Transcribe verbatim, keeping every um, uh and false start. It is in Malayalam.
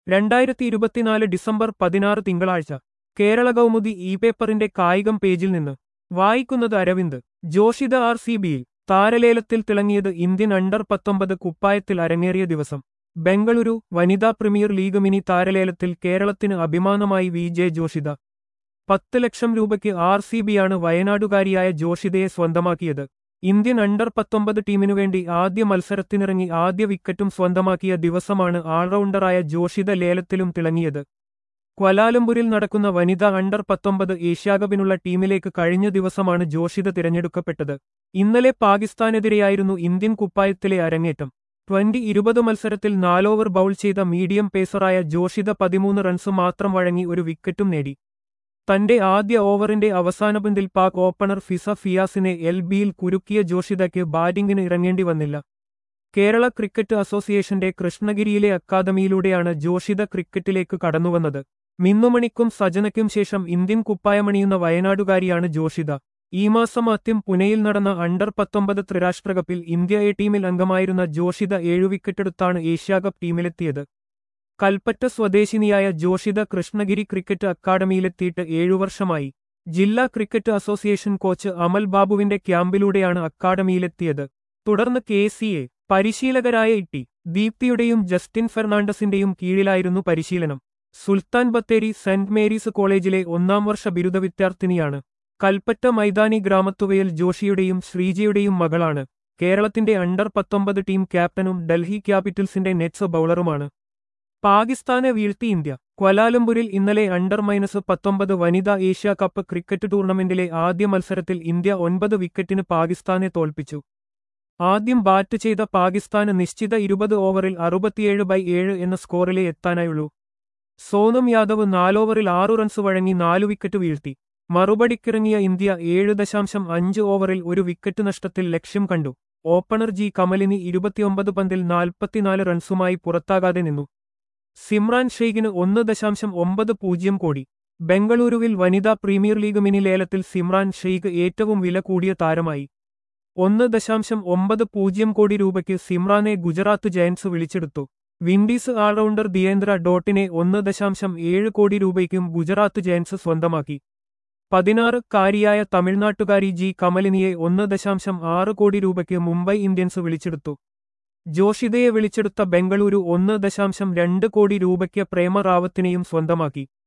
രണ്ടായിരത്തി ഇരുപത്തിനാല് ഡിസംബർ പതിനാറ് തിങ്കളാഴ്ച കേരള കൗമുദി ഇ പേപ്പറിന്റെ കായികം പേജിൽ നിന്ന് വായിക്കുന്നത് അരവിന്ദ്. ജോഷിത ആർ സി ബിയിൽ താരലേലത്തിൽ തിളങ്ങിയത് ഇന്ത്യൻ അണ്ടർ പത്തൊമ്പത് കുപ്പായത്തിൽ അരങ്ങേറിയ ദിവസം. ബംഗളൂരു വനിതാ പ്രീമിയർ ലീഗ് മിനി താരലേലത്തിൽ കേരളത്തിന് അഭിമാനമായി വി ജെ ജോഷിത. പത്ത് ലക്ഷം രൂപയ്ക്ക് ആർ സി ബിയാണ് വയനാടുകാരിയായ ജോഷിതയെ സ്വന്തമാക്കിയത്. ഇന്ത്യൻ അണ്ടർ പത്തൊമ്പത് ടീമിനുവേണ്ടി ആദ്യ മത്സരത്തിനിറങ്ങി ആദ്യ വിക്കറ്റും സ്വന്തമാക്കിയ ദിവസമാണ് ആൾറൗണ്ടറായ ജോഷിത ലേലത്തിലും തിളങ്ങിയത്. ക്വാലാലംപൂരിൽ നടക്കുന്ന വനിതാ അണ്ടർ പത്തൊമ്പത് ഏഷ്യാകപ്പിനുള്ള ടീമിലേക്ക് കഴിഞ്ഞ ദിവസമാണ് ജോഷിത തിരഞ്ഞെടുക്കപ്പെട്ടത്. ഇന്നലെ പാകിസ്ഥാനെതിരെയായിരുന്നു ഇന്ത്യൻ കുപ്പായത്തിലെ അരങ്ങേറ്റം. ട്വന്റി ഇരുപത് മത്സരത്തിൽ നാലോവർ ബൗൾ ചെയ്ത മീഡിയം പേസറായ ജോഷിത പതിമൂന്ന് റൺസ് മാത്രം വഴങ്ങി ഒരു വിക്കറ്റും നേടി. തന്റെ ആദ്യ ഓവറിന്റെ അവസാന പന്തിൽ പാക് ഓപ്പണർ ഫിസ ഫിയാസിനെ എൽ ബിയിൽ കുരുക്കിയ ജോഷിതയ്ക്ക് ബാറ്റിംഗിന് ഇറങ്ങേണ്ടി വന്നില്ല. കേരള ക്രിക്കറ്റ് അസോസിയേഷന്റെ കൃഷ്ണഗിരിയിലെ അക്കാദമിയിലൂടെയാണ് ജോഷിത ക്രിക്കറ്റിലേക്ക് കടന്നുവന്നത്. മിന്നുമണിക്കും സജനയ്ക്കും ശേഷം ഇന്ത്യൻ കുപ്പായമണിയുന്ന വയനാടുകാരിയാണ് ജോഷിത. ഈ മാസം ആദ്യം പുനെയിൽ നടന്ന അണ്ടർ പത്തൊമ്പത് ത്രിരാഷ്ട്രകപ്പിൽ ഇന്ത്യ എ ടീമിൽ അംഗമായിരുന്ന ജോഷിത ഏഴു വിക്കറ്റെടുത്താണ് ഏഷ്യാകപ്പ് ടീമിലെത്തിയത്. കൽപ്പറ്റ സ്വദേശിനിയായ ജോഷിത കൃഷ്ണഗിരി ക്രിക്കറ്റ് അക്കാദമിയിലെത്തിയിട്ട് ഏഴു വർഷമായി. ജില്ലാ ക്രിക്കറ്റ് അസോസിയേഷൻ കോച്ച് അമൽ ബാബുവിന്റെ ക്യാമ്പിലൂടെയാണ് അക്കാദമിയിലെത്തിയത്. തുടർന്ന് കെ സി എ പരിശീലകരായ ഇ ടി ദീപ്തിയുടെയും ജസ്റ്റിൻ ഫെർണാണ്ടസിന്റെയും കീഴിലായിരുന്നു പരിശീലനം. സുൽത്താൻ ബത്തേരി സെന്റ് മേരീസ് കോളേജിലെ ഒന്നാം വർഷ ബിരുദ വിദ്യാർത്ഥിനിയാണ്. കൽപ്പറ്റ മൈതാനി ഗ്രാമത്തുവയൽ ജോഷിയുടെയും ശ്രീജയുടെയും മകളാണ്. കേരളത്തിന്റെ അണ്ടർ പത്തൊമ്പത് ടീം ക്യാപ്റ്റനും ഡൽഹി ക്യാപിറ്റൽസിന്റെ നെറ്റ്സ് ബൗളറുമാണ്. പാകിസ്ഥാനെ വീഴ്ത്തി ഇന്ത്യ. ക്വാലാലംപൂരിൽ ഇന്നലെ അണ്ടർ മൈനസ് പത്തൊമ്പത് വനിതാ ഏഷ്യാ കപ്പ് ക്രിക്കറ്റ് ടൂർണമെന്റിലെ ആദ്യ മത്സരത്തിൽ ഇന്ത്യ ഒൻപത് വിക്കറ്റിന് പാകിസ്ഥാനെ തോൽപ്പിച്ചു. ആദ്യം ബാറ്റ് ചെയ്ത പാകിസ്ഥാന് നിശ്ചിത ഇരുപത് ഓവറിൽ അറുപത്തിയേഴ് ബൈ ഏഴ് എന്ന സ്കോറിലെ എത്താനായുള്ളൂ. സോനം യാദവ് നാലോവറിൽ ആറു റൺസ് വഴങ്ങി നാലു വിക്കറ്റ് വീഴ്ത്തി. മറുപടിക്കിറങ്ങിയ ഇന്ത്യ ഏഴ് ദശാംശം അഞ്ച് ഓവറിൽ ഒരു വിക്കറ്റ് നഷ്ടത്തിൽ ലക്ഷ്യം കണ്ടു. ഓപ്പണർ ജി കമലിനി ഇരുപത്തിയൊമ്പത് പന്തിൽ നാൽപ്പത്തിനാല് റൺസുമായി പുറത്താകാതെ നിന്നു. സിമ്രാൻ ഷെയ്ഖിന് ഒന്ന് ദശാംശം ഒമ്പത് പൂജ്യം കോടി. ബംഗളൂരുവിൽ വനിതാ പ്രീമിയർ ലീഗ് മിനി ലേലത്തിൽ സിമ്രാൻ ഷെയ്ഖ് ഏറ്റവും വില കൂടിയ താരമായി. ഒന്ന് ദശാംശം ഒമ്പത് പൂജ്യം കോടി രൂപയ്ക്ക് സിമ്രാനെ ഗുജറാത്ത് ജയന്റ്സ് വിളിച്ചെടുത്തു. വിൻഡീസ് ആൾറൗണ്ടർ ദിയേന്ദ്ര ഡോട്ടിനെ ഒന്ന് ദശാംശം ഏഴ് കോടി രൂപയ്ക്കും ഗുജറാത്ത് ജയന്റ്സ് സ്വന്തമാക്കി. പതിനാറ് കാരിയായ തമിഴ്നാട്ടുകാരി ജി കമലിനിയെ ഒന്ന് ദശാംശം ആറ് കോടി രൂപയ്ക്ക് മുംബൈ ഇന്ത്യൻസ് വിളിച്ചെടുത്തു. ജോഷിതയെ വിളിച്ചെടുത്ത ബംഗളൂരു ഒന്ന് ദശാംശം രണ്ട് കോടി രൂപയ്ക്ക് പ്രേമ റാവത്തിനെയും സ്വന്തമാക്കി.